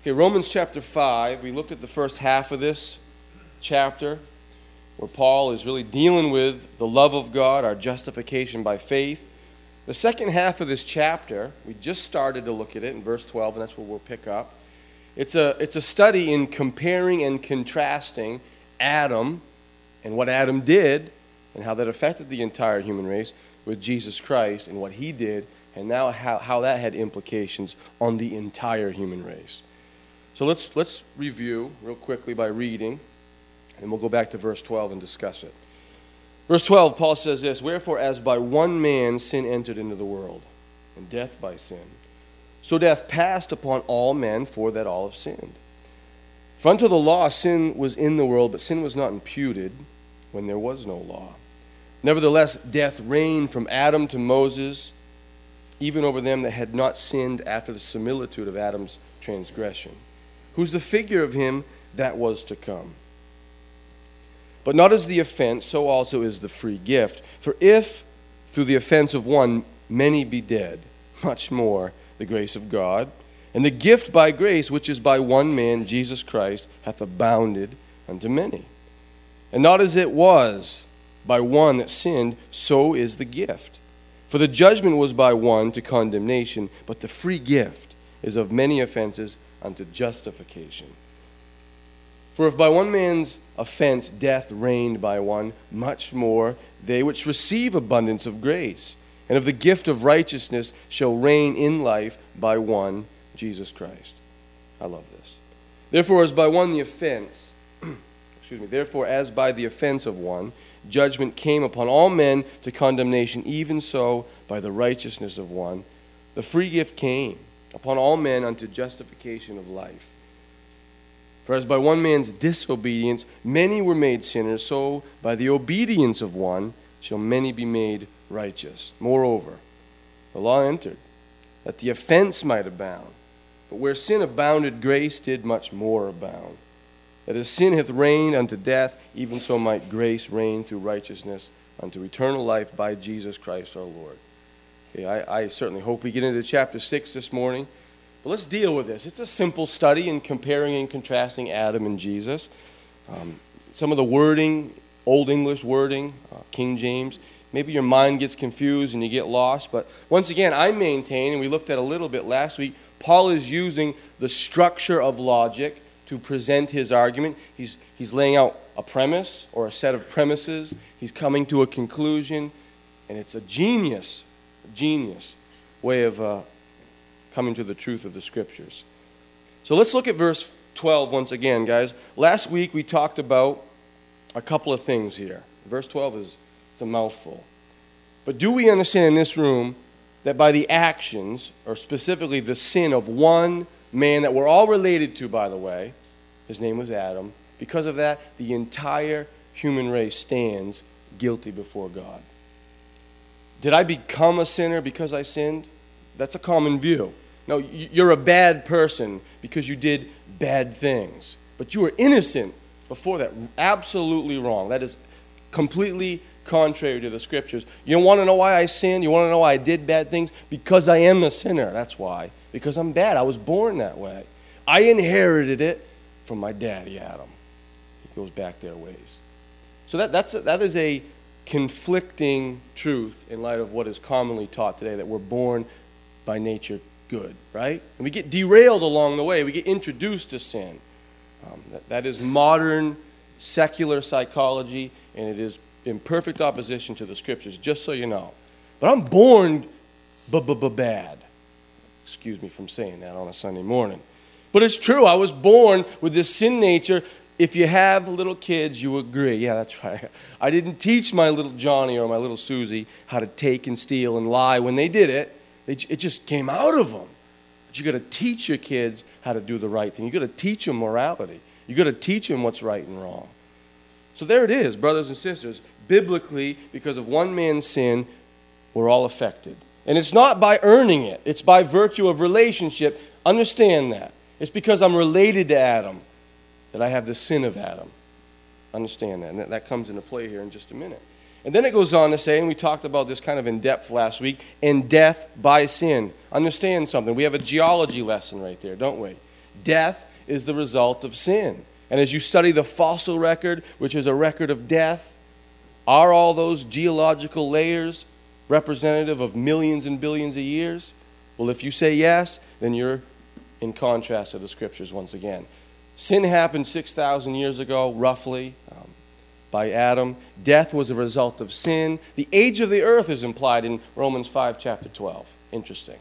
Okay, Romans chapter 5, we looked at the first half of this chapter where Paul is really dealing with the love of God, our justification by faith. The second half of this chapter, we just started to look at it in verse 12, and that's where we'll pick up. It's a study in comparing and contrasting Adam and what Adam did and how that affected the entire human race with Jesus Christ and what he did, and now how that had implications on the entire human race. So let's review real quickly by reading, and we'll go back to verse 12 and discuss it. Verse 12, Paul says this, "Wherefore, as by one man sin entered into the world, and death by sin, so death passed upon all men, for that all have sinned. For unto the law sin was in the world, but sin was not imputed when there was no law. Nevertheless, death reigned from Adam to Moses, even over them that had not sinned after the similitude of Adam's transgression, who's the figure of him that was to come. But not as the offense, so also is the free gift. For if, through the offense of one, many be dead, much more the grace of God, and the gift by grace, which is by one man, Jesus Christ, hath abounded unto many. And not as it was by one that sinned, so is the gift. For the judgment was by one to condemnation, but the free gift is of many offenses unto justification. For if by one man's offense death reigned by one, much more they which receive abundance of grace and of the gift of righteousness shall reign in life by one, Jesus Christ." I love this. "Therefore, as by one the offense, therefore, as by the offense of one, judgment came upon all men to condemnation, even so by the righteousness of one, the free gift came upon all men unto justification of life. For as by one man's disobedience many were made sinners, so by the obedience of one shall many be made righteous. Moreover, the law entered, that the offense might abound. But where sin abounded, grace did much more abound. That as sin hath reigned unto death, even so might grace reign through righteousness unto eternal life by Jesus Christ our Lord." Okay, I certainly hope we get into chapter 6 this morning. But let's deal with this. It's a simple study in comparing and contrasting Adam and Jesus. Some of the wording, Old English wording, King James, maybe your mind gets confused and you get lost. But once again, I maintain, and we looked at a little bit last week, Paul is using the structure of logic to present his argument. He's laying out a premise or a set of premises. He's coming to a conclusion. And it's a genius way of coming to the truth of the Scriptures. So let's look at verse 12 once again, guys. Last week we talked about a couple of things here. Verse 12 it's a mouthful. But do we understand in this room that by the actions, or specifically the sin of one man that we're all related to, by the way, his name was Adam, because of that, the entire human race stands guilty before God? Did I become a sinner because I sinned? That's a common view. No, you're a bad person because you did bad things. But you were innocent before that. Absolutely wrong. That is completely contrary to the Scriptures. You want to know why I sinned? You want to know why I did bad things? Because I am a sinner. That's why. Because I'm bad. I was born that way. I inherited it from my daddy, Adam. He goes back their ways. So that is a conflicting truth in light of what is commonly taught today, that we're born by nature good, right? And we get derailed along the way. We get introduced to sin. That is modern secular psychology, and it is in perfect opposition to the Scriptures, just so you know. But I'm born bad. Excuse me from saying that on a Sunday morning. But it's true. I was born with this sin nature. If you have little kids, you agree. Yeah, that's right. I didn't teach my little Johnny or my little Susie how to take and steal and lie when they did it. It just came out of them. But you got to teach your kids how to do the right thing. You got to teach them morality. You got to teach them what's right and wrong. So there it is, brothers and sisters. Biblically, because of one man's sin, we're all affected. And it's not by earning it. It's by virtue of relationship. Understand that. It's because I'm related to Adam that I have the sin of Adam. Understand that. And that comes into play here in just a minute. And then it goes on to say, and we talked about this kind of in depth last week, and death by sin. Understand something. We have a geology lesson right there, don't we? Death is the result of sin. And as you study the fossil record, which is a record of death, are all those geological layers representative of millions and billions of years? Well, if you say yes, then you're in contrast to the Scriptures once again. Sin happened 6,000 years ago, roughly, by Adam. Death was a result of sin. The age of the earth is implied in Romans 5, chapter 12. Interesting.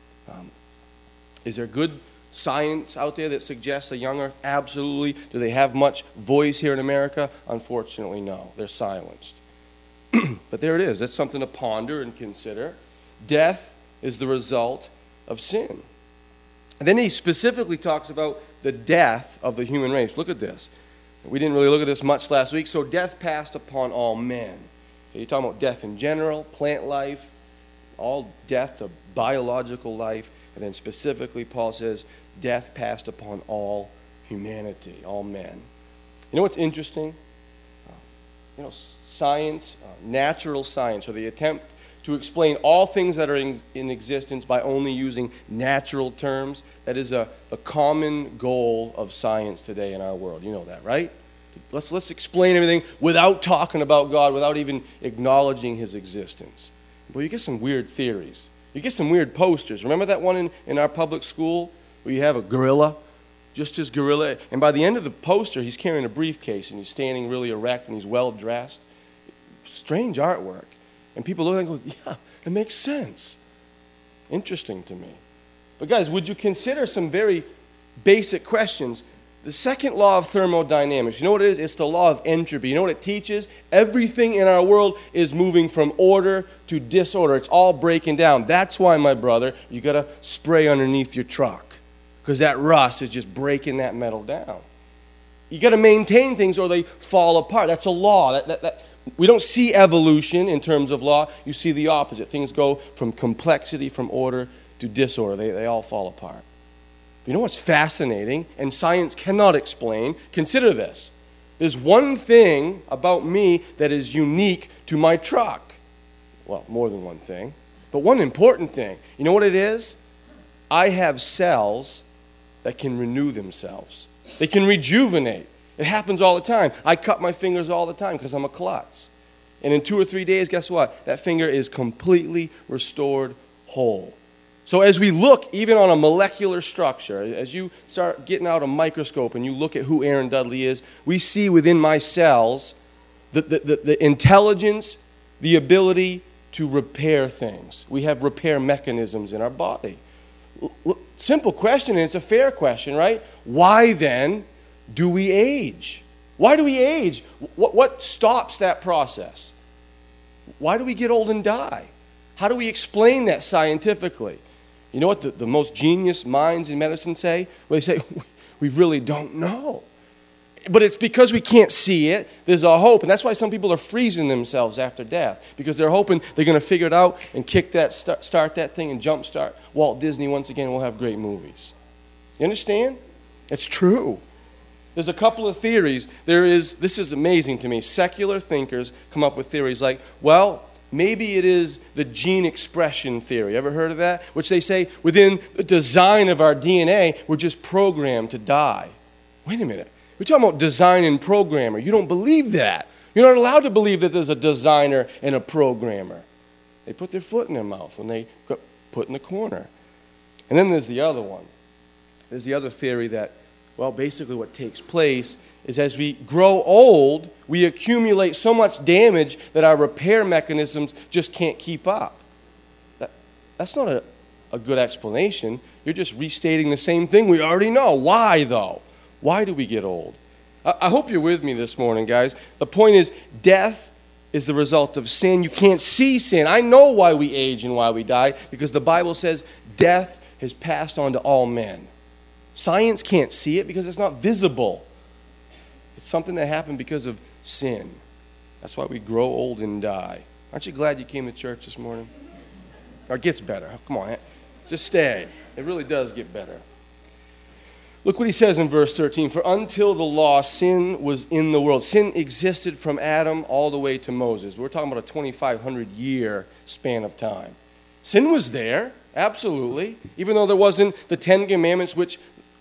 Is there good science out there that suggests a young earth? Absolutely. Do they have much voice here in America? Unfortunately, no. They're silenced. But there it is. That's something to ponder and consider. Death is the result of sin. And then he specifically talks about the death of the human race. Look at this. We didn't really look at this much last week. So death passed upon all men. Okay, you're talking about death in general, plant life, all death of biological life. And then specifically, Paul says, death passed upon all humanity, all men. You know what's interesting? Science, natural science, or the attempt to explain all things that are in existence by only using natural terms. That is a common goal of science today in our world. You know that, right? Let's explain everything without talking about God, without even acknowledging his existence. Well, you get some weird theories. You get some weird posters. Remember that one in our public school where you have a gorilla? Just his gorilla. And by the end of the poster, he's carrying a briefcase and he's standing really erect and he's well dressed. Strange artwork. And people look and go, yeah, it makes sense. Interesting to me. But guys, would you consider some very basic questions? The second law of thermodynamics, you know what it is? It's the law of entropy. You know what it teaches? Everything in our world is moving from order to disorder. It's all breaking down. That's why, my brother, you got to spray underneath your truck, because that rust is just breaking that metal down. You got to maintain things or they fall apart. That's a law. We don't see evolution in terms of law. You see the opposite. Things go from complexity, from order to disorder. They all fall apart. But you know what's fascinating and science cannot explain? Consider this. There's one thing about me that is unique to my truck. Well, more than one thing. But one important thing. You know what it is? I have cells that can renew themselves. They can rejuvenate. It happens all the time. I cut my fingers all the time because I'm a klutz. And in 2 or 3 days, guess what? That finger is completely restored whole. So as we look even on a molecular structure, as you start getting out a microscope and you look at who Aaron Dudley is, we see within my cells the intelligence, the ability to repair things. We have repair mechanisms in our body. Simple question, and it's a fair question, right? Why then do we age? Why do we age? What stops that process? Why do we get old and die? How do we explain that scientifically? You know what the most genius minds in medicine say? Well, they say, we really don't know. But it's because we can't see it. There's a hope. And that's why some people are freezing themselves after death. Because they're hoping they're going to figure it out and kick that, start that thing and jumpstart Walt Disney once again. We'll have great movies. You understand? It's true. There's a couple of theories. This is amazing to me. Secular thinkers come up with theories like, well, maybe it is the gene expression theory. Ever heard of that? Which they say within the design of our DNA, we're just programmed to die. Wait a minute. We're talking about design and programmer. You don't believe that. You're not allowed to believe that there's a designer and a programmer. They put their foot in their mouth when they got put in the corner. And then there's the other one. There's the other theory that, well, basically what takes place is as we grow old, we accumulate so much damage that our repair mechanisms just can't keep up. That's not a good explanation. You're just restating the same thing we already know. Why, though? Why do we get old? I hope you're with me this morning, guys. The point is, death is the result of sin. You can't see sin. I know why we age and why we die, because the Bible says death has passed on to all men. Science can't see it because it's not visible. It's something that happened because of sin. That's why we grow old and die. Aren't you glad you came to church this morning? Or it gets better. Come on, just stay. It really does get better. Look what he says in verse 13. For until the law, sin was in the world. Sin existed from Adam all the way to Moses. We're talking about a 2,500-year span of time. Sin was there, absolutely. Even though there wasn't the Ten Commandments, which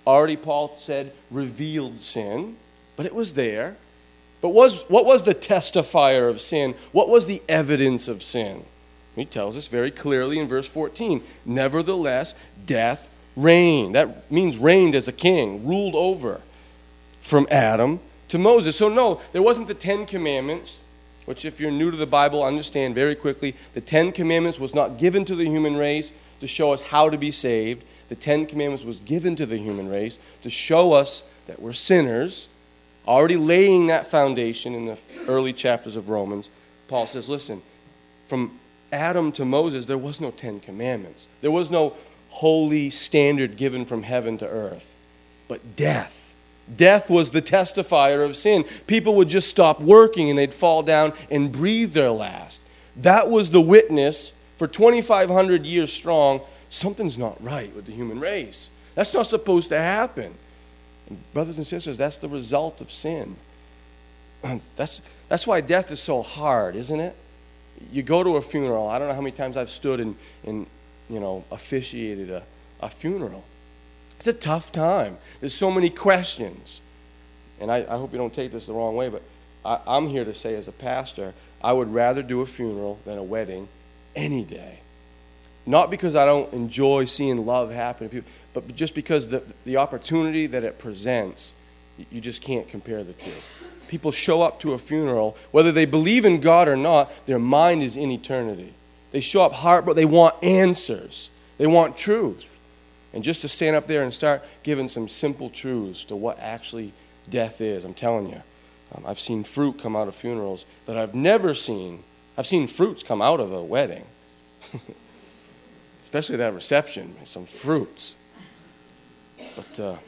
already, Paul said, revealed sin, but it was there. But what was the testifier of sin? What was the evidence of sin? He tells us very clearly in verse 14, nevertheless, death reigned. That means reigned as a king, ruled over from Adam to Moses. So no, there wasn't the Ten Commandments, which if you're new to the Bible, understand very quickly, the Ten Commandments was not given to the human race to show us how to be saved. The Ten Commandments was given to the human race to show us that we're sinners, already laying that foundation in the early chapters of Romans. Paul says, listen, from Adam to Moses, there was no Ten Commandments. There was no holy standard given from heaven to earth. But death. Death was the testifier of sin. People would just stop working and they'd fall down and breathe their last. That was the witness for 2,500 years strong. Something's not right with the human race. That's not supposed to happen. And brothers and sisters, that's the result of sin. That's why death is so hard, isn't it? You go to a funeral. I don't know how many times I've stood and officiated a funeral. It's a tough time. There's so many questions. And I hope you don't take this the wrong way, but I'm here to say as a pastor, I would rather do a funeral than a wedding any day. Not because I don't enjoy seeing love happen to people, but just because the opportunity that it presents, you just can't compare the two. People show up to a funeral, whether they believe in God or not, their mind is in eternity. They show up hard, but they want answers. They want truth. And just to stand up there and start giving some simple truths to what actually death is, I'm telling you, I've seen fruit come out of funerals that I've never seen. I've seen fruits come out of a wedding. Especially that reception, some fruits. But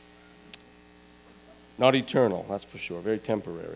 not eternal, that's for sure. Very temporary.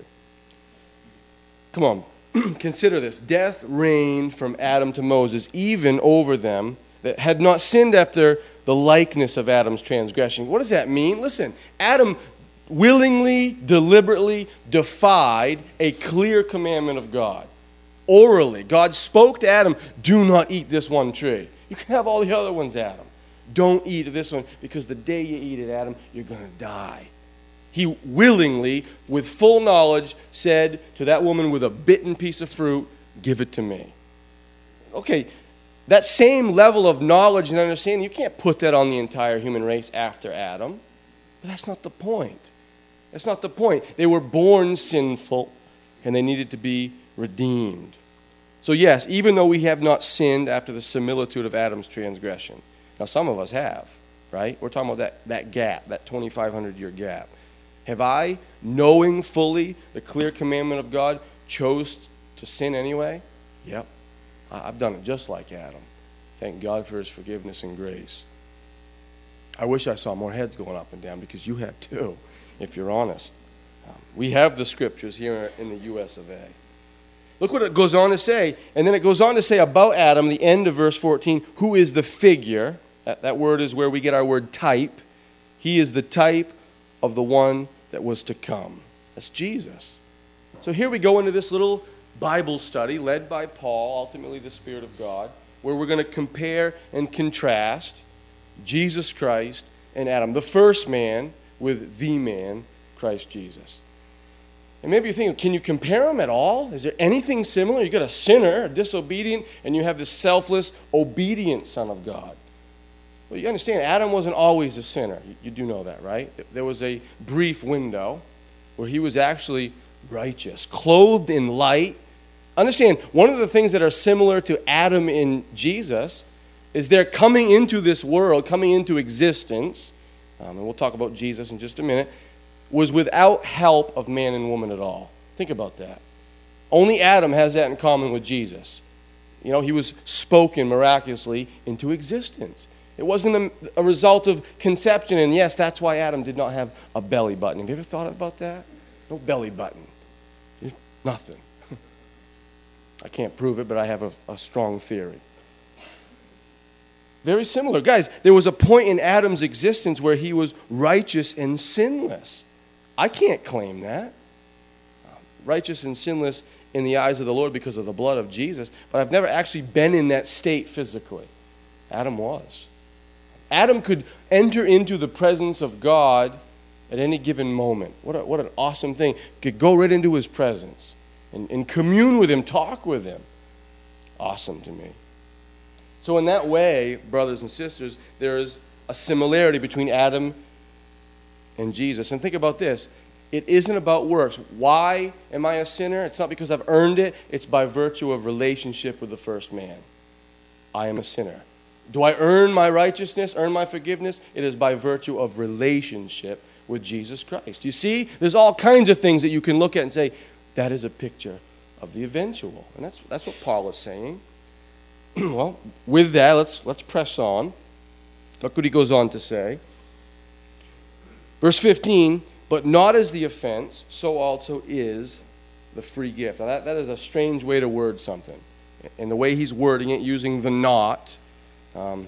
Come on, consider this. Death reigned from Adam to Moses, even over them that had not sinned after the likeness of Adam's transgression. What does that mean? Listen, Adam willingly, deliberately defied a clear commandment of God. Orally, God spoke to Adam, do not eat this one tree. You can have all the other ones, Adam. Don't eat this one, because the day you eat it, Adam, you're going to die. He willingly, with full knowledge, said to that woman with a bitten piece of fruit, give it to me. Okay, that same level of knowledge and understanding, you can't put that on the entire human race after Adam. But that's not the point. That's not the point. They were born sinful, and they needed to be redeemed. So yes, even though we have not sinned after the similitude of Adam's transgression. Now some of us have, right? We're talking about that gap, that 2,500-year gap. Have I, knowing fully the clear commandment of God, chose to sin anyway? Yep. I've done it just like Adam. Thank God for his forgiveness and grace. I wish I saw more heads going up and down, because you have too, if you're honest. We have the scriptures here in the U.S. of A. Look what it goes on to say. And then it goes on to say about Adam, the end of verse 14, who is the figure. That word is where we get our word type. He is the type of the one that was to come. That's Jesus. So here we go into this little Bible study led by Paul, ultimately the Spirit of God, where we're going to compare and contrast Jesus Christ and Adam, the first man with the man, Christ Jesus. And maybe you're thinking, can you compare them at all? Is there anything similar? You've got a sinner, a disobedient, and you have this selfless, obedient Son of God. Well, you understand, Adam wasn't always a sinner. You do know that, right? There was a brief window where he was actually righteous, clothed in light. Understand, one of the things that are similar to Adam in Jesus is they're coming into this world, coming into existence, and we'll talk about Jesus in just a minute, was without help of man and woman at all. Think about that. Only Adam has that in common with Jesus. You know, he was spoken miraculously into existence. It wasn't a result of conception, and yes, that's why Adam did not have a belly button. Have you ever thought about that? No belly button. Nothing. I can't prove it, but I have a strong theory. Very similar. Guys, there was a point in Adam's existence where he was righteous and sinless. I can't claim that. Righteous and sinless in the eyes of the Lord because of the blood of Jesus, but I've never actually been in that state physically. Adam was. Adam could enter into the presence of God at any given moment. What an awesome thing. Could go right into his presence and commune with him, talk with him. Awesome to me. So in that way, brothers and sisters, there is a similarity between Adam and Jesus. And think about this. It isn't about works. Why am I a sinner? It's not because I've earned it. It's by virtue of relationship with the first man. I am a sinner. Do I earn my righteousness, earn my forgiveness? It is by virtue of relationship with Jesus Christ. You see, there's all kinds of things that you can look at and say, that is a picture of the eventual. And that's what Paul is saying. Well, with that, let's press on. Look what he goes on to say. Verse 15, but not as the offense, so also is the free gift. Now that is a strange way to word something. And the way he's wording it, using the not, for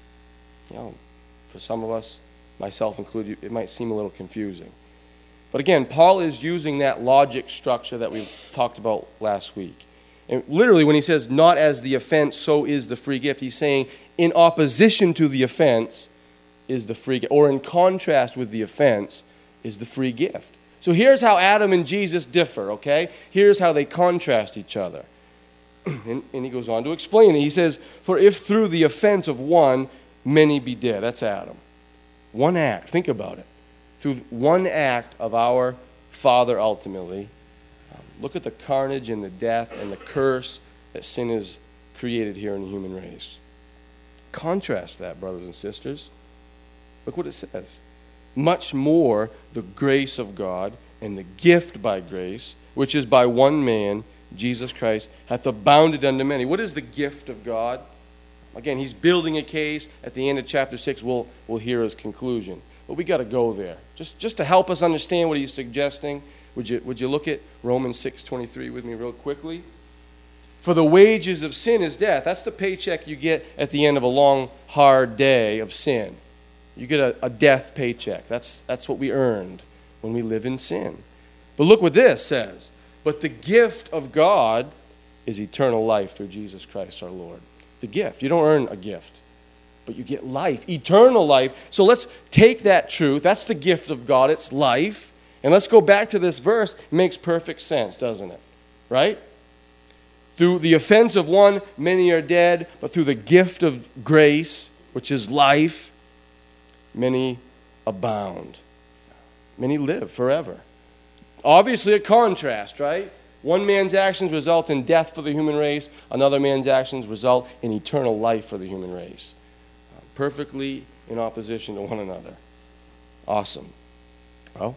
some of us, myself included, it might seem a little confusing. But again, Paul is using that logic structure that we talked about last week. And literally when he says, not as the offense, so is the free gift, he's saying in opposition to the offense is the free gift, or in contrast with the offense is the free gift. So here's how Adam and Jesus differ, okay? Here's how they contrast each other. And he goes on to explain it. He says, for if through the offense of one, many be dead. That's Adam. One act, think about it. Through one act of our Father ultimately, look at the carnage and the death and the curse that sin has created here in the human race. Contrast that, brothers and sisters. Look what it says. Much more the grace of God and the gift by grace, which is by one man, Jesus Christ, hath abounded unto many. What is the gift of God? Again, he's building a case. At the end of chapter 6, we'll hear his conclusion. But we got to go there. Just to help us understand what he's suggesting, would you look at Romans 6:23 with me real quickly? For the wages of sin is death. That's the paycheck you get at the end of a long, hard day of sin. You get a death paycheck. That's what we earned when we live in sin. But look what this says. But the gift of God is eternal life through Jesus Christ our Lord. The gift. You don't earn a gift, but you get life, eternal life. So let's take that truth. That's the gift of God. It's life. And let's go back to this verse. It makes perfect sense, doesn't it? Right? Through the offense of one, many are dead, but through the gift of grace, which is life, many abound. Many live forever. Obviously a contrast, right? One man's actions result in death for the human race. Another man's actions result in eternal life for the human race. Perfectly in opposition to one another. Awesome. Well,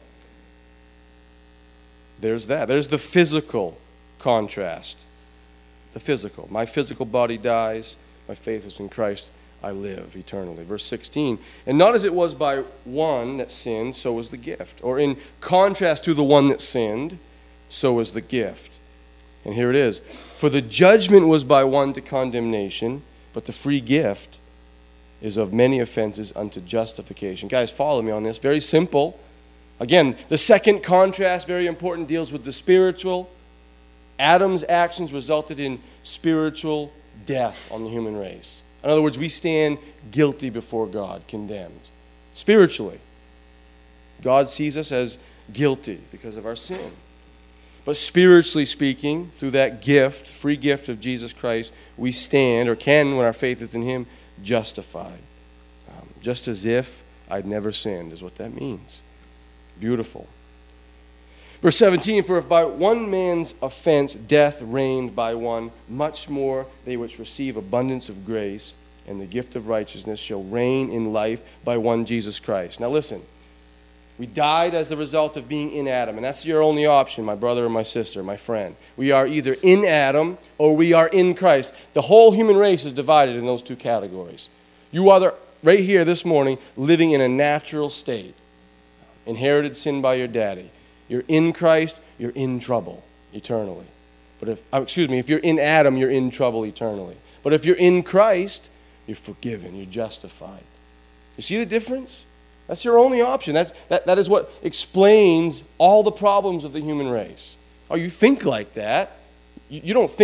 there's that. There's the physical contrast. The physical. My physical body dies. My faith is in Christ. I live eternally. Verse 16. And not as it was by one that sinned, so was the gift. Or in contrast to the one that sinned, so was the gift. And here it is. For the judgment was by one to condemnation, but the free gift is of many offenses unto justification. Guys, follow me on this. Very simple. Again, the second contrast, very important, deals with the spiritual. Adam's actions resulted in spiritual death on the human race. In other words, we stand guilty before God, condemned. Spiritually, God sees us as guilty because of our sin. But spiritually speaking, through that gift, free gift of Jesus Christ, we stand, or can when our faith is in Him, justified. Just as if I'd never sinned is what that means. Beautiful. Verse 17, for if by one man's offense death reigned by one, much more they which receive abundance of grace and the gift of righteousness shall reign in life by one Jesus Christ. Now listen, we died as the result of being in Adam, and that's your only option, my brother or my sister, my friend. We are either in Adam or we are in Christ. The whole human race is divided in those two categories. You are right here this morning living in a natural state, inherited sin by your daddy. You're in Christ, you're in trouble eternally. But if you're in Adam, you're in trouble eternally. But if you're in Christ, you're forgiven, you're justified. You see the difference? That's your only option. That is what explains all the problems of the human race. Oh, you think like that. You don't think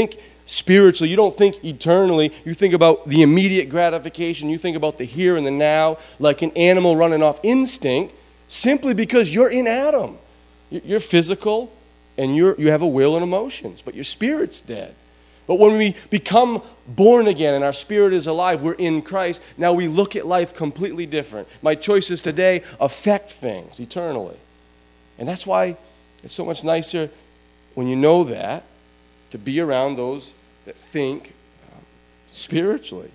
spiritually. You don't think eternally. You think about the immediate gratification. You think about the here and the now, like an animal running off instinct, simply because you're in Adam. You're physical, and you have a will and emotions, but your spirit's dead. But when we become born again and our spirit is alive, we're in Christ, now we look at life completely different. My choices today affect things eternally. And that's why it's so much nicer when you know that, to be around those that think spiritually.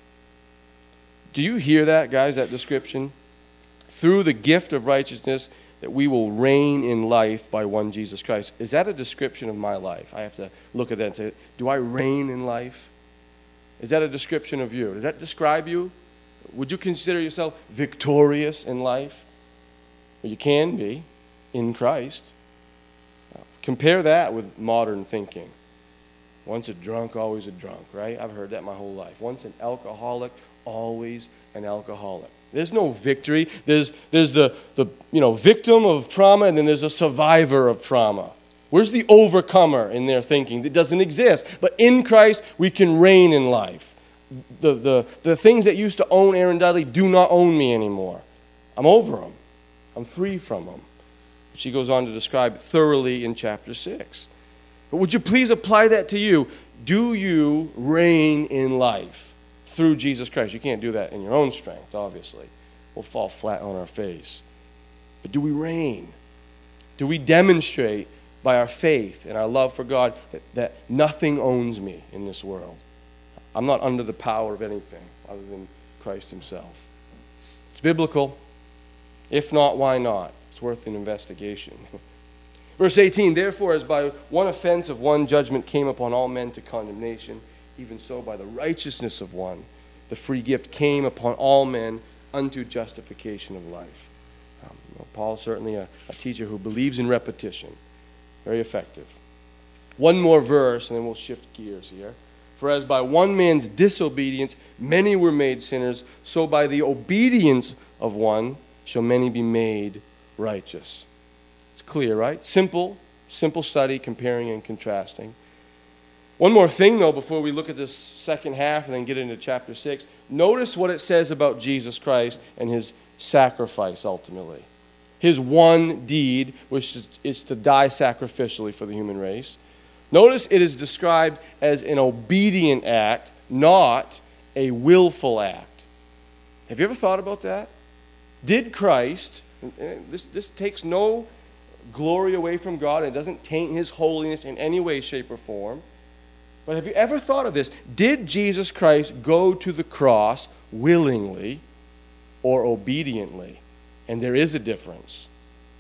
Do you hear that, guys, that description? Through the gift of righteousness, that we will reign in life by one Jesus Christ. Is that a description of my life? I have to look at that and say, do I reign in life? Is that a description of you? Does that describe you? Would you consider yourself victorious in life? Well, you can be in Christ. Compare that with modern thinking. Once a drunk, always a drunk, right? I've heard that my whole life. Once an alcoholic, always an alcoholic. There's no victory. There's the victim of trauma, and then there's a survivor of trauma. Where's the overcomer in their thinking? It doesn't exist. But in Christ, we can reign in life. The things that used to own Aaron Dudley do not own me anymore. I'm over them. I'm free from them. She goes on to describe thoroughly in chapter 6. But would you please apply that to you? Do you reign in life through Jesus Christ? You can't do that in your own strength, obviously. We'll fall flat on our face. But do we reign? Do we demonstrate by our faith and our love for God that nothing owns me in this world? I'm not under the power of anything other than Christ himself. It's biblical. If not, why not? It's worth an investigation. Verse 18, therefore, as by one offense of one judgment came upon all men to condemnation, even so by the righteousness of one, the free gift came upon all men unto justification of life. Paul's certainly a teacher who believes in repetition. Very effective. One more verse, and then we'll shift gears here. For as by one man's disobedience many were made sinners, so by the obedience of one shall many be made righteous. It's clear, right? Simple study, comparing and contrasting. One more thing, though, before we look at this second half and then get into chapter 6. Notice what it says about Jesus Christ and his sacrifice, ultimately. His one deed, which is to die sacrificially for the human race. Notice it is described as an obedient act, not a willful act. Have you ever thought about that? Did Christ, this takes no glory away from God, and it doesn't taint his holiness in any way, shape, or form. But have you ever thought of this? Did Jesus Christ go to the cross willingly or obediently? And there is a difference.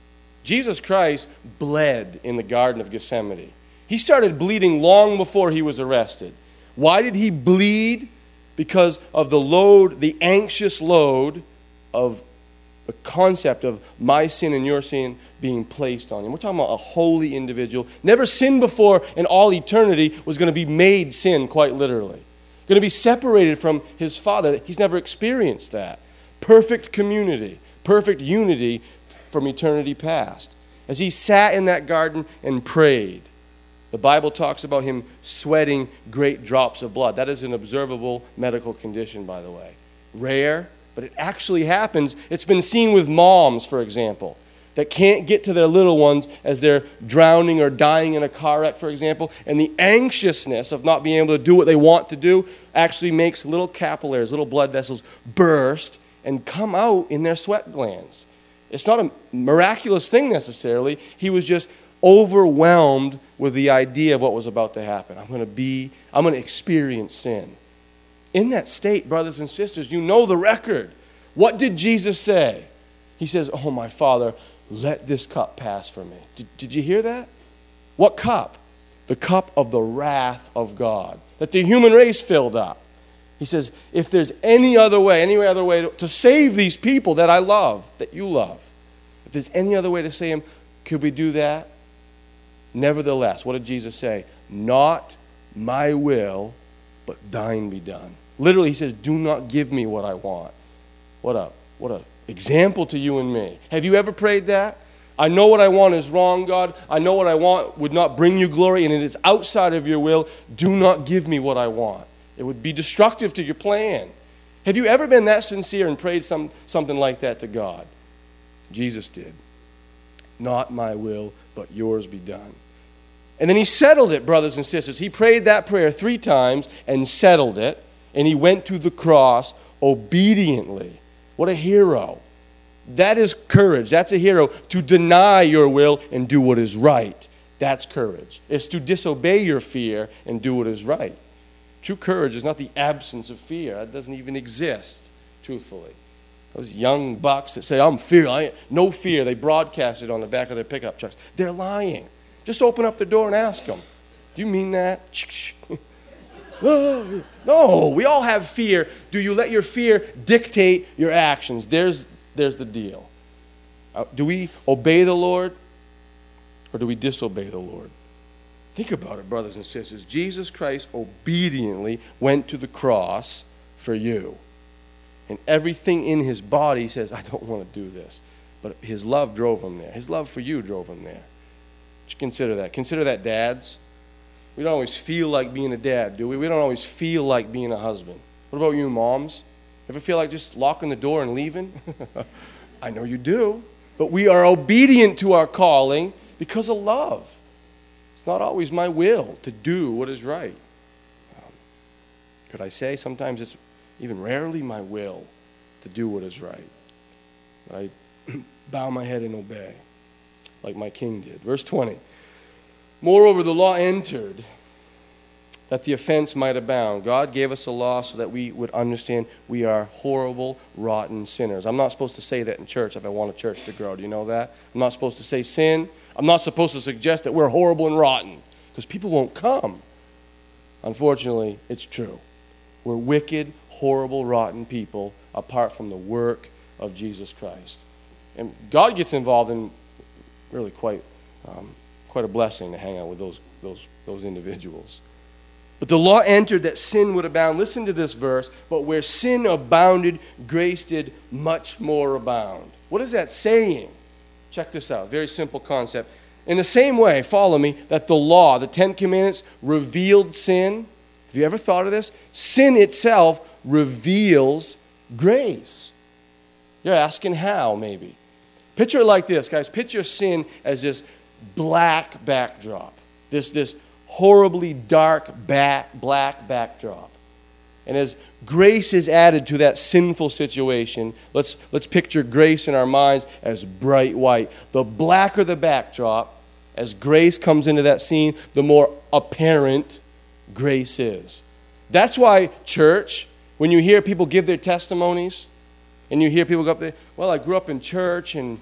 Jesus Christ bled in the Garden of Gethsemane. He started bleeding long before he was arrested. Why did he bleed? Because of the load, the anxious load of the concept of my sin and your sin being placed on him. We're talking about a holy individual, never sinned before in all eternity, was going to be made sin, quite literally. Going to be separated from his Father. He's never experienced that. Perfect community, perfect unity from eternity past. As he sat in that garden and prayed, the Bible talks about him sweating great drops of blood. That is an observable medical condition, by the way. Rare, but it actually happens. It's been seen with moms, for example, that can't get to their little ones as they're drowning or dying in a car wreck, for example, and the anxiousness of not being able to do what they want to do actually makes little capillaries, little blood vessels burst and come out in their sweat glands. It's not a miraculous thing necessarily. He was just overwhelmed with the idea of what was about to happen. I'm going to experience sin. In that state, brothers and sisters, you know the record. What did Jesus say? He says, oh, my Father, let this cup pass from me. Did you hear that? What cup? The cup of the wrath of God that the human race filled up. He says, if there's any other way to save these people that I love, that you love, if there's any other way to save them, could we do that? Nevertheless, what did Jesus say? Not my will, but thine be done. Literally, he says, do not give me what I want. What a example to you and me. Have you ever prayed that? I know what I want is wrong, God. I know what I want would not bring you glory, and it is outside of your will. Do not give me what I want. It would be destructive to your plan. Have you ever been that sincere and prayed something like that to God? Jesus did. Not my will, but yours be done. And then he settled it, brothers and sisters. He prayed that prayer 3 times and settled it, and he went to the cross obediently. What a hero. That is courage. That's a hero. To deny your will and do what is right. That's courage. It's to disobey your fear and do what is right. True courage is not the absence of fear. That doesn't even exist, truthfully. Those young bucks that say, I'm fear, no fear, they broadcast it on the back of their pickup trucks. They're lying. Just open up the door and ask them, do you mean that? No, we all have fear. Do you let your fear dictate your actions? There's the deal. Do we obey the Lord or do we disobey the Lord? Think about it, brothers and sisters. Jesus Christ obediently went to the cross for you. And everything in his body says, I don't want to do this. But his love drove him there. His love for you drove him there. Just consider that. Consider that, dads. We don't always feel like being a dad, do we? We don't always feel like being a husband. What about you, moms? Ever feel like just locking the door and leaving? I know you do. But we are obedient to our calling because of love. It's not always my will to do what is right. Could I say sometimes it's even rarely my will to do what is right. But I bow my head and obey, like my king did. Verse 20. Moreover, the law entered that the offense might abound. God gave us a law so that we would understand we are horrible, rotten sinners. I'm not supposed to say that in church if I want a church to grow. Do you know that? I'm not supposed to say sin. I'm not supposed to suggest that we're horrible and rotten because people won't come. Unfortunately, it's true. We're wicked, horrible, rotten people apart from the work of Jesus Christ. And God gets involved in really quite a blessing to hang out with those individuals. But the law entered that sin would abound. Listen to this verse. But where sin abounded, grace did much more abound. What is that saying? Check this out. Very simple concept. In the same way, follow me, that the law, the 10 Commandments, revealed sin. Have you ever thought of this? Sin itself reveals grace. You're asking how, maybe. Picture it like this, guys. Picture sin as this black backdrop. This horribly dark, black backdrop. And as grace is added to that sinful situation, let's picture grace in our minds as bright white. The blacker the backdrop, as grace comes into that scene, the more apparent grace is. That's why, church, when you hear people give their testimonies, and you hear people go up there, well, I grew up in church, and,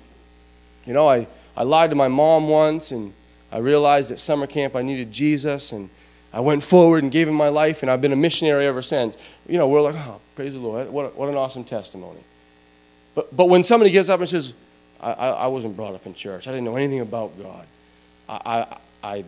I lied to my mom once, and I realized at summer camp I needed Jesus, and I went forward and gave him my life, and I've been a missionary ever since. We're like, oh, praise the Lord. What an awesome testimony. But when somebody gets up and says, I wasn't brought up in church. I didn't know anything about God. I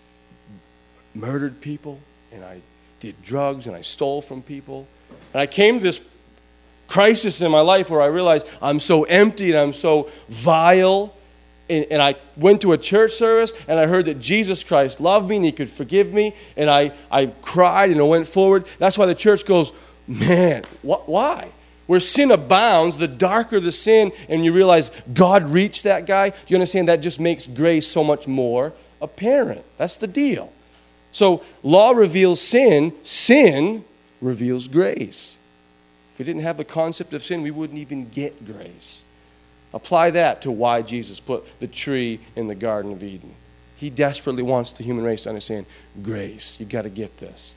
murdered people, and I did drugs, and I stole from people. And I came to this crisis in my life where I realized I'm so empty and I'm so vile. And I went to a church service, and I heard that Jesus Christ loved me and he could forgive me. And I cried and I went forward. That's why the church goes, man, why? Where sin abounds, the darker the sin, and you realize God reached that guy, you understand that just makes grace so much more apparent. That's the deal. So law reveals sin. Sin reveals grace. If we didn't have the concept of sin, we wouldn't even get grace. Apply that to why Jesus put the tree in the Garden of Eden. He desperately wants the human race to understand grace. You've got to get this.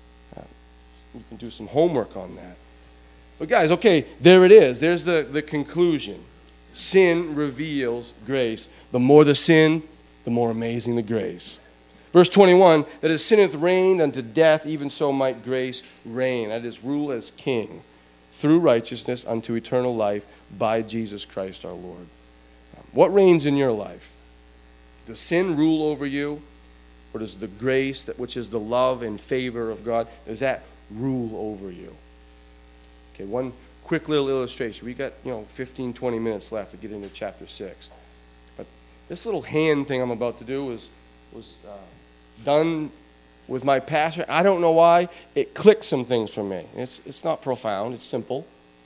You can do some homework on that. But guys, okay, there it is. There's the conclusion. Sin reveals grace. The more the sin, the more amazing the grace. Verse 21, that as sin hath reigned unto death, even so might grace reign. That is, rule as king, through righteousness unto eternal life by Jesus Christ our Lord. What reigns in your life? Does sin rule over you? Or does the grace, which is the love and favor of God, does that rule over you? Okay, one quick little illustration. We got 15, 20 minutes left to get into chapter 6. But This little hand thing I'm about to do was done with my pastor. I don't know why. It clicked some things for me. It's not profound. It's simple.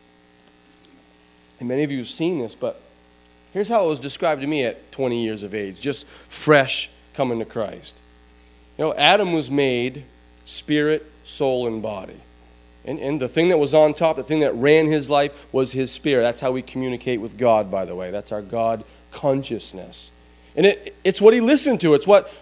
And many of you have seen this, but here's how it was described to me at 20 years of age, just fresh coming to Christ. You know, Adam was made spirit, soul, and body. And the thing that was on top, the thing that ran his life was his spirit. That's how we communicate with God, by the way. That's our God consciousness. And it's what he listened to. It's what,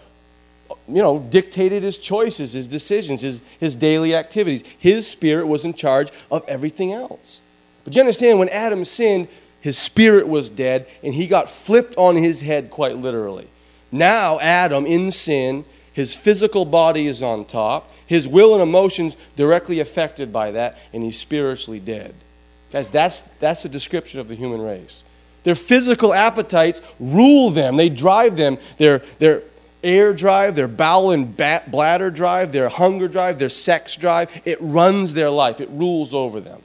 dictated his choices, his decisions, his daily activities. His spirit was in charge of everything else. But you understand, when Adam sinned, his spirit was dead, and he got flipped on his head quite literally. Now, Adam, in sin, his physical body is on top. His will and emotions directly affected by that, and he's spiritually dead. Guys, that's the description of the human race. Their physical appetites rule them. They drive them. Their air drive, their bowel and bladder drive, their hunger drive, their sex drive. It runs their life. It rules over them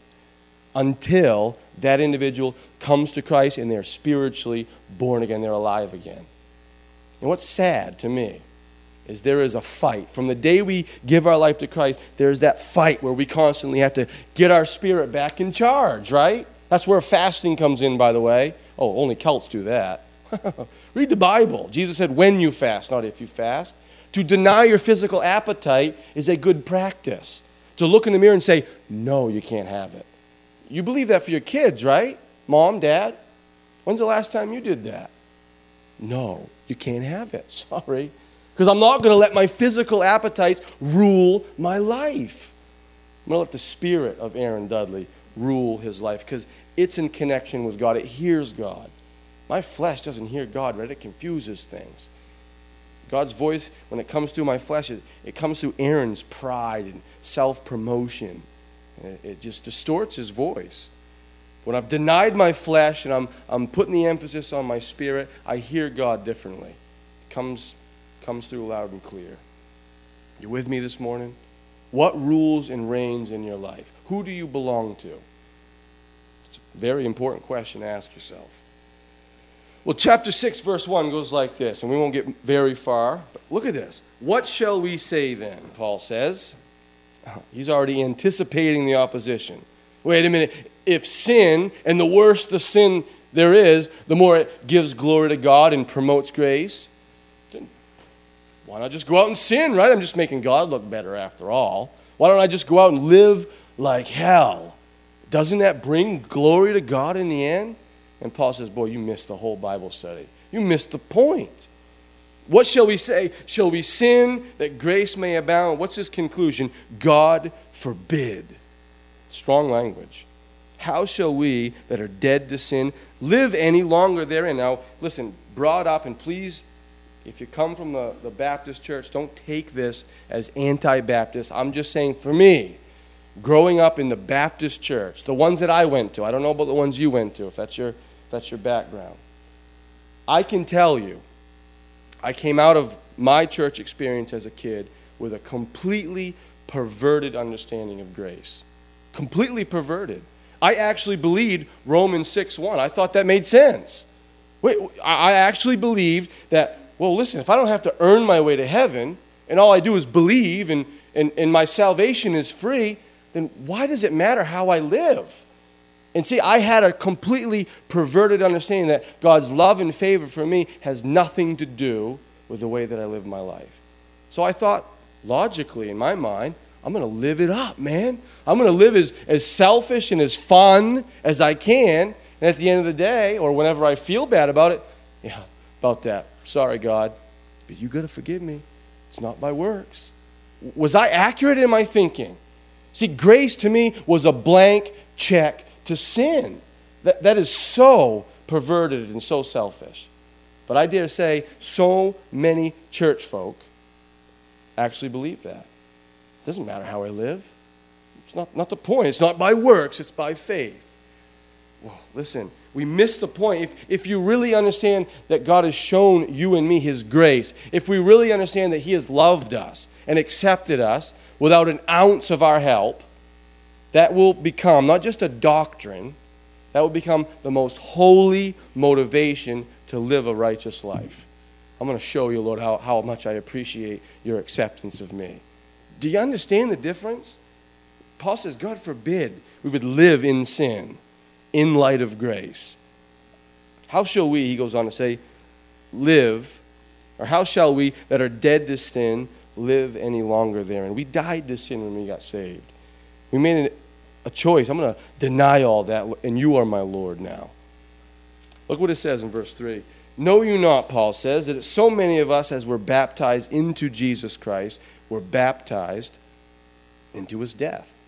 until that individual comes to Christ and they're spiritually born again. They're alive again. And what's sad to me is there is a fight. From the day we give our life to Christ, there's that fight where we constantly have to get our spirit back in charge, right? That's where fasting comes in, by the way. Oh, only cults do that. Read the Bible. Jesus said, when you fast, not if you fast. To deny your physical appetite is a good practice. To look in the mirror and say, no, you can't have it. You believe that for your kids, right? Mom, Dad? When's the last time you did that? No, you can't have it. Sorry. Because I'm not going to let my physical appetites rule my life. I'm going to let the spirit of Aaron Dudley rule his life because it's in connection with God. It hears God. My flesh doesn't hear God, right? It confuses things. God's voice, when it comes through my flesh, it comes through Aaron's pride and self-promotion. It just distorts his voice. When I've denied my flesh and I'm putting the emphasis on my spirit, I hear God differently. It comes through loud and clear. You with me this morning? What rules and reigns in your life? Who do you belong to? It's a very important question to ask yourself. Well, chapter 6, verse 1 goes like this, and we won't get very far. But look at this. What shall we say then, Paul says. He's already anticipating the opposition. Wait a minute. If sin, and the worse the sin there is, the more it gives glory to God and promotes grace, then why not just go out and sin, right? I'm just making God look better after all. Why don't I just go out and live like hell? Doesn't that bring glory to God in the end? And Paul says, boy, you missed the whole Bible study. You missed the point. What shall we say? Shall we sin that grace may abound? What's his conclusion? God forbid. Strong language. How shall we that are dead to sin live any longer therein? Now, listen, brought up, and please, if you come from the Baptist church, don't take this as anti-Baptist. I'm just saying for me, growing up in the Baptist church, the ones that I went to, I don't know about the ones you went to, if that's your background. I can tell you, I came out of my church experience as a kid with a completely perverted understanding of grace. Completely perverted. I actually believed Romans 6:1. I thought that made sense. I actually believed that, well, listen, if I don't have to earn my way to heaven, and all I do is believe, and my salvation is free, then why does it matter how I live? And see, I had a completely perverted understanding that God's love and favor for me has nothing to do with the way that I live my life. So I thought, logically, in my mind, I'm going to live it up, man. I'm going to live as selfish and as fun as I can. And at the end of the day, or whenever I feel bad about it, yeah, about that. Sorry, God, but you got to forgive me. It's not by works. Was I accurate in my thinking? See, grace to me was a blank check to sin. That is so perverted and so selfish. But I dare say so many church folk actually believe that. It doesn't matter how I live. It's not the point. It's not by works. It's by faith. Well, listen, we miss the point. If you really understand that God has shown you and me his grace, if we really understand that he has loved us and accepted us without an ounce of our help, that will become not just a doctrine, that will become the most holy motivation to live a righteous life. I'm going to show you, Lord, how much I appreciate your acceptance of me. Do you understand the difference? Paul says, God forbid we would live in sin in light of grace. How shall we, he goes on to say, live, or how shall we that are dead to sin live any longer therein? We died to sin when we got saved. We made a choice. I'm going to deny all that, and you are my Lord now. Look what it says in verse 3. Know you not, Paul says, that so many of us as were baptized into Jesus Christ were baptized into his death.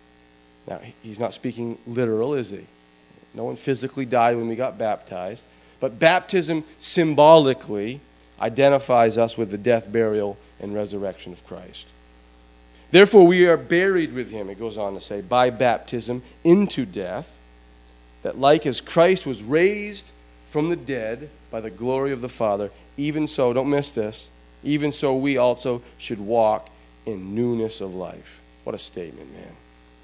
Now, he's not speaking literal, is he? No one physically died when we got baptized. But baptism symbolically identifies us with the death, burial, and resurrection of Christ. Therefore, we are buried with him, it goes on to say, by baptism into death, that like as Christ was raised from the dead by the glory of the Father, even so, don't miss this, even so we also should walk in newness of life. What a statement, man.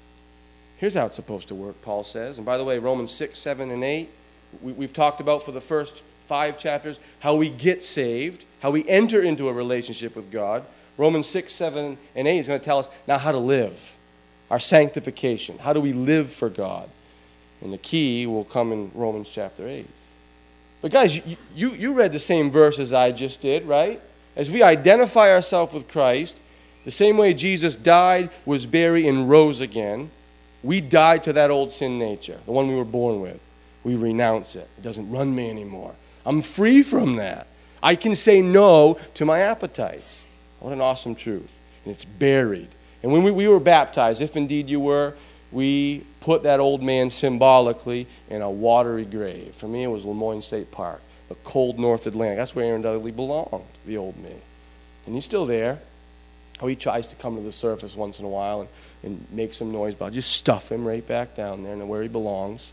Here's how it's supposed to work, Paul says. And by the way, Romans 6, 7, and 8, we've talked about for the first 5 chapters how we get saved, how we enter into a relationship with God. Romans 6, 7, and 8 is going to tell us now how to live, our sanctification. How do we live for God? And the key will come in Romans chapter 8. But guys, you read the same verse as I just did, right? As we identify ourselves with Christ, the same way Jesus died, was buried, and rose again, we died to that old sin nature, the one we were born with. We renounce it. It doesn't run me anymore. I'm free from that. I can say no to my appetites. What an awesome truth. And it's buried. And when we were baptized, if indeed you were, we put that old man symbolically in a watery grave. For me, it was Lemoyne State Park, the cold North Atlantic. That's where Aaron Dudley belonged, the old me. And he's still there. Oh, he tries to come to the surface once in a while and make some noise, but I'll just stuff him right back down there and where he belongs.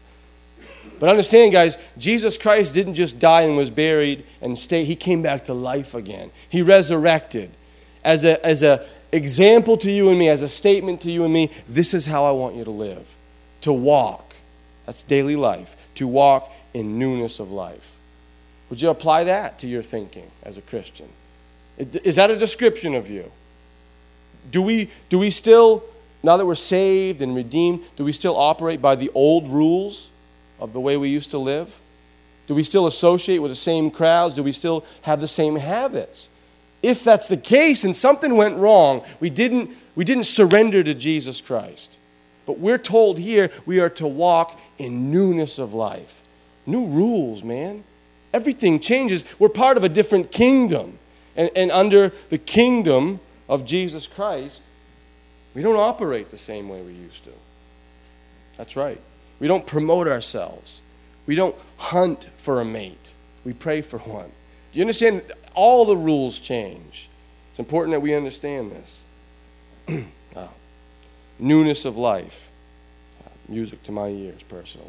But understand, guys, Jesus Christ didn't just die and was buried and stay. He came back to life again. He resurrected. As a example to you and me, as a statement to you and me, this is how I want you to live. To walk. That's daily life. To walk in newness of life. Would you apply that to your thinking as a Christian? Is that a description of you? Do we still, now that we're saved and redeemed, do we still operate by the old rules of the way we used to live? Do we still associate with the same crowds? Do we still have the same habits? If that's the case and something went wrong, we didn't surrender to Jesus Christ. But we're told here we are to walk in newness of life. New rules, man. Everything changes. We're part of a different kingdom. And under the kingdom of Jesus Christ, we don't operate the same way we used to. That's right. We don't promote ourselves. We don't hunt for a mate. We pray for one. Do you understand? All the rules change. It's important that we understand this. Newness of life. Music to my ears, personally.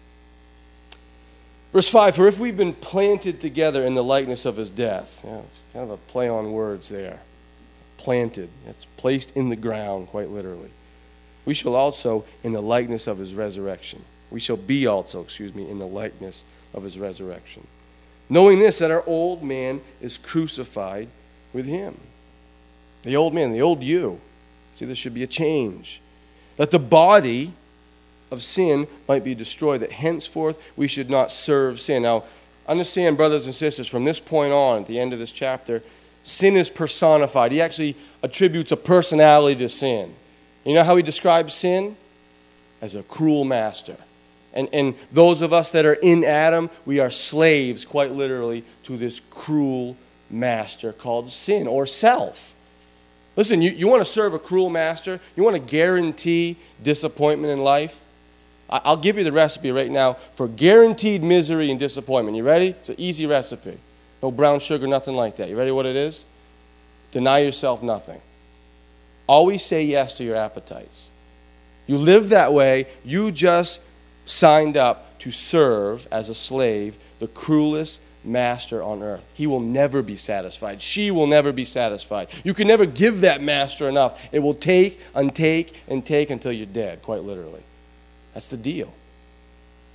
Verse 5, for if we've been planted together in the likeness of his death. It's kind of a play on words there. Planted. It's placed in the ground, quite literally. We shall also in the likeness of his resurrection. We shall be also, in the likeness of his resurrection. Knowing this, that our old man is crucified with him. The old man, the old you. See, there should be a change. That the body of sin might be destroyed, that henceforth we should not serve sin. Now, understand, brothers and sisters, from this point on, at the end of this chapter, sin is personified. He actually attributes a personality to sin. You know how he describes sin? As a cruel master. And those of us that are in Adam, we are slaves, quite literally, to this cruel master called sin or self. Listen, you want to serve a cruel master? You want to guarantee disappointment in life? I'll give you the recipe right now for guaranteed misery and disappointment. You ready? It's an easy recipe. No brown sugar, nothing like that. You ready what it is? Deny yourself nothing. Always say yes to your appetites. You live that way, you just signed up to serve as a slave the cruelest master on earth. He will never be satisfied. She will never be satisfied. You can never give that master enough. It will take and take and take until you're dead, quite literally. That's the deal.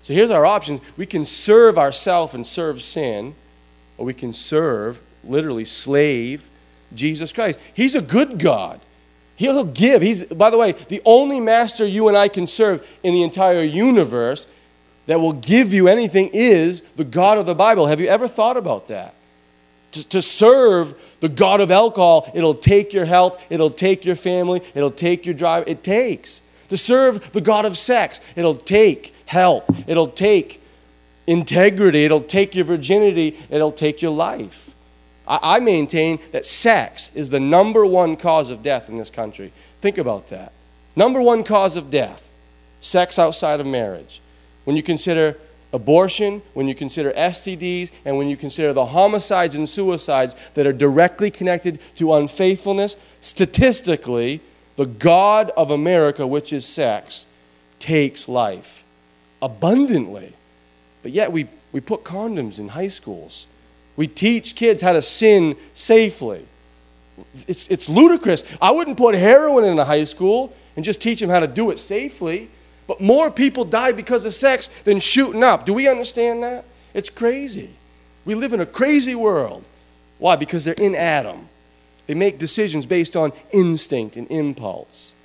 So here's our options. We can serve ourselves and serve sin, or we can serve, literally slave, Jesus Christ. He's a good God. He'll give. He's, by the way, the only master you and I can serve in the entire universe that will give you anything is the God of the Bible. Have you ever thought about that? To serve the God of alcohol, it'll take your health, it'll take your family, it'll take your drive. It takes. To serve the God of sex, it'll take health, it'll take integrity, it'll take your virginity, it'll take your life. I maintain that sex is the number one cause of death in this country. Think about that. Number one cause of death, sex outside of marriage. When you consider abortion, when you consider STDs, and when you consider the homicides and suicides that are directly connected to unfaithfulness, statistically, the God of America, which is sex, takes life abundantly. But yet we put condoms in high schools. We teach kids how to sin safely. It's ludicrous. I wouldn't put heroin in a high school and just teach them how to do it safely. But more people die because of sex than shooting up. Do we understand that? It's crazy. We live in a crazy world. Why? Because they're in Adam. They make decisions based on instinct and impulse.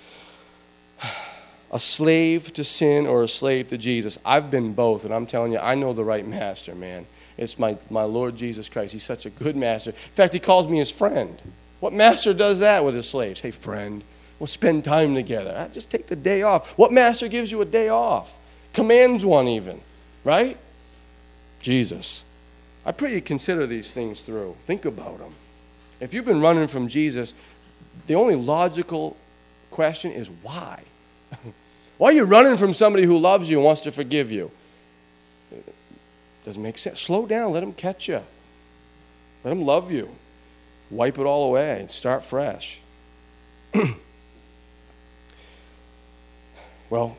A slave to sin or a slave to Jesus. I've been both, and I'm telling you, I know the right master, man. It's my Lord Jesus Christ. He's such a good master. In fact, he calls me his friend. What master does that with his slaves? Hey, friend, we'll spend time together. Just take the day off. What master gives you a day off? Commands one even, right? Jesus. I pray you consider these things through. Think about them. If you've been running from Jesus, the only logical question is why? Why are you running from somebody who loves you and wants to forgive you? Doesn't make sense. Slow down. Let him catch you. Let him love you. Wipe it all away and start fresh. Well,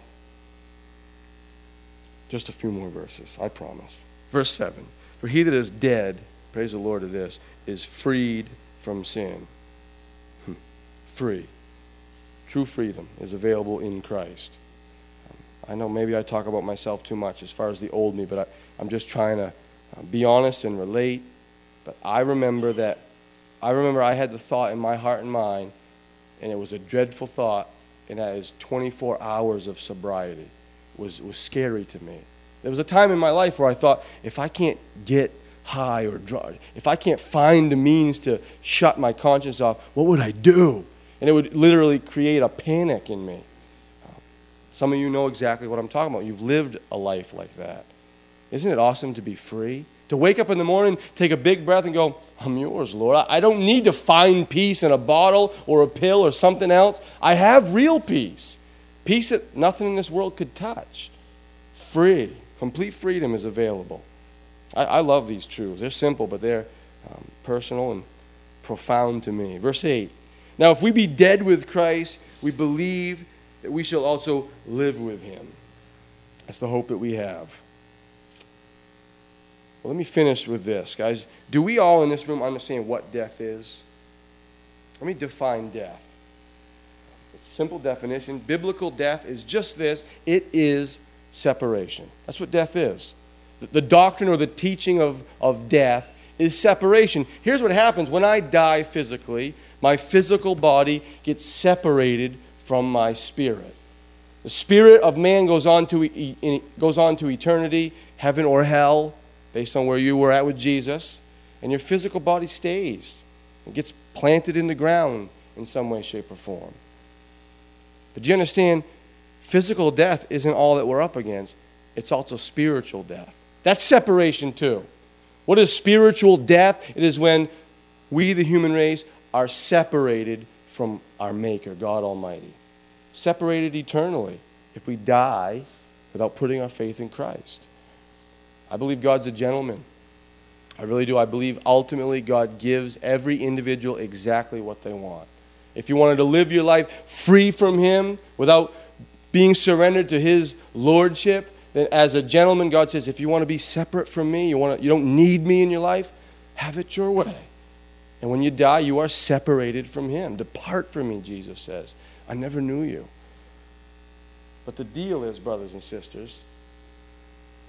just a few more verses, I promise. Verse 7. For he that is dead, praise the Lord to this, is freed from sin. Free. True freedom is available in Christ. I know maybe I talk about myself too much as far as the old me, but I'm just trying to be honest and relate. But I remember I had the thought in my heart and mind, and it was a dreadful thought, and that is 24 hours of sobriety was scary to me. There was a time in my life where I thought, if I can't get high or drunk, if I can't find the means to shut my conscience off, what would I do? And it would literally create a panic in me. Some of you know exactly what I'm talking about. You've lived a life like that. Isn't it awesome to be free? To wake up in the morning, take a big breath and go, I'm yours, Lord. I don't need to find peace in a bottle or a pill or something else. I have real peace. Peace that nothing in this world could touch. Free. Complete freedom is available. I love these truths. They're simple, but they're personal and profound to me. Verse 8. Now, if we be dead with Christ, we believe that we shall also live with him. That's the hope that we have. Well, let me finish with this, guys. Do we all in this room understand what death is? Let me define death. It's a simple definition. Biblical death is just this. It is separation. That's what death is. The doctrine or the teaching of death is separation. Here's what happens. When I die physically, my physical body gets separated from my spirit. The spirit of man goes on to eternity, heaven or hell, based on where you were at with Jesus, and your physical body stays. It gets planted in the ground in some way, shape, or form. But you understand, physical death isn't all that we're up against. It's also spiritual death. That's separation too. What is spiritual death? It is when we, the human race, are separated from our Maker, God Almighty. Separated eternally if we die without putting our faith in Christ. I believe God's a gentleman. I really do. I believe ultimately God gives every individual exactly what they want. If you wanted to live your life free from him without being surrendered to his lordship, then as a gentleman, God says, if you want to be separate from me, you don't need me in your life, have it your way. And when you die, you are separated from him. Depart from me, Jesus says. I never knew you. But the deal is, brothers and sisters,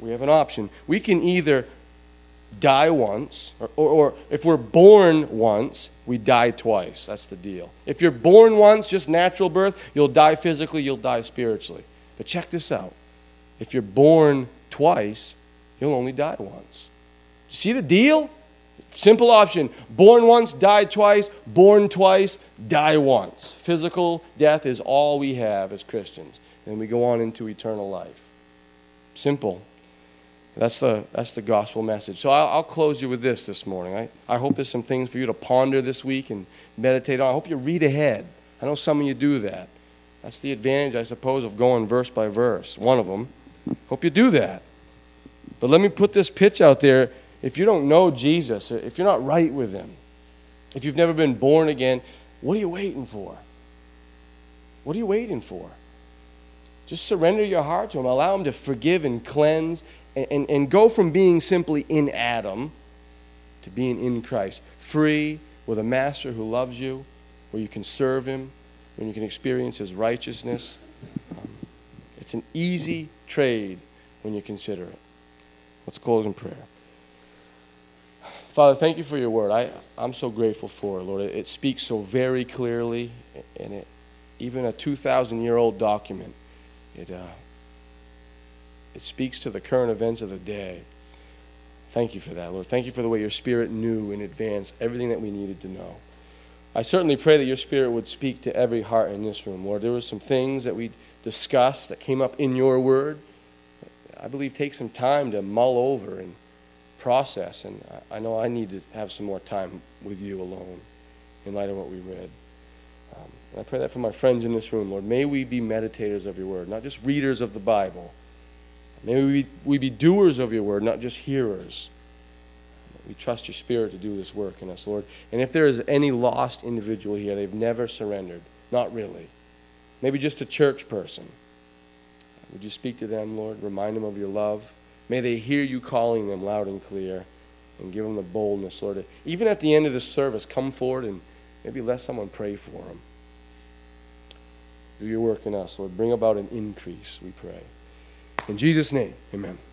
we have an option. We can either die once, or if we're born once, we die twice. That's the deal. If you're born once, just natural birth, you'll die physically, you'll die spiritually. But check this out. If you're born twice, you'll only die once. See the deal? Simple option. Born once, die twice. Born twice, die once. Physical death is all we have as Christians. And we go on into eternal life. Simple. That's the gospel message. So I'll close you with this morning. I hope there's some things for you to ponder this week and meditate on. I hope you read ahead. I know some of you do that. That's the advantage, I suppose, of going verse by verse. One of them. Hope you do that. But let me put this pitch out there. If you don't know Jesus, if you're not right with him, if you've never been born again, what are you waiting for? What are you waiting for? Just surrender your heart to him. Allow him to forgive and cleanse and go from being simply in Adam to being in Christ. Free, with a master who loves you, where you can serve him, when you can experience his righteousness. It's an easy trade when you consider it. Let's close in prayer. Father, thank you for your word. I'm so grateful for it, Lord. It speaks so very clearly, and even a 2,000-year-old document, it speaks to the current events of the day. Thank you for that, Lord. Thank you for the way your Spirit knew in advance everything that we needed to know. I certainly pray that your Spirit would speak to every heart in this room, Lord. There were some things that we discussed that came up in your word. I believe take some time to mull over and process, and I know I need to have some more time with you alone in light of what we read. And I pray that for my friends in this room, Lord. May we be meditators of your word, not just readers of the Bible. May we be doers of your word, not just hearers. We trust your Spirit to do this work in us, Lord. And if there is any lost individual here, they've never surrendered, not really, maybe just a church person, would you speak to them, Lord? Remind them of your love. May they hear you calling them loud and clear, and give them the boldness, Lord. Even at the end of this service, come forward and maybe let someone pray for them. Do your work in us, Lord. Bring about an increase, we pray. In Jesus' name, amen.